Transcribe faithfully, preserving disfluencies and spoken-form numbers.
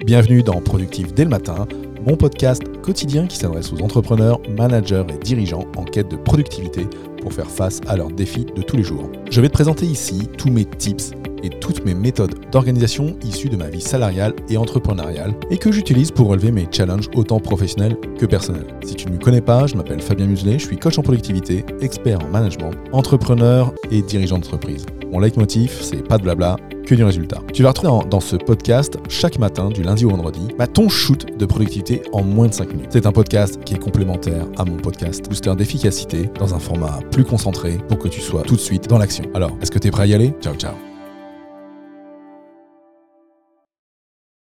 Bienvenue dans Productif dès le matin, mon podcast quotidien qui s'adresse aux entrepreneurs, managers et dirigeants en quête de productivité pour faire face à leurs défis de tous les jours. Je vais te présenter ici tous mes tips et toutes mes méthodes d'organisation issues de ma vie salariale et entrepreneuriale et que j'utilise pour relever mes challenges autant professionnels que personnels. Si tu ne me connais pas, je m'appelle Fabien Muselet, je suis coach en productivité, expert en management, entrepreneur et dirigeant d'entreprise. Mon leitmotiv, c'est pas de blabla, que du résultat. Tu vas retrouver dans, dans ce podcast, chaque matin, du lundi au vendredi, bah, ton shoot de productivité en moins de cinq minutes. C'est un podcast qui est complémentaire à mon podcast Booster d'efficacité dans un format plus concentré pour que tu sois tout de suite dans l'action. Alors, est-ce que tu es prêt à y aller ? Ciao, ciao.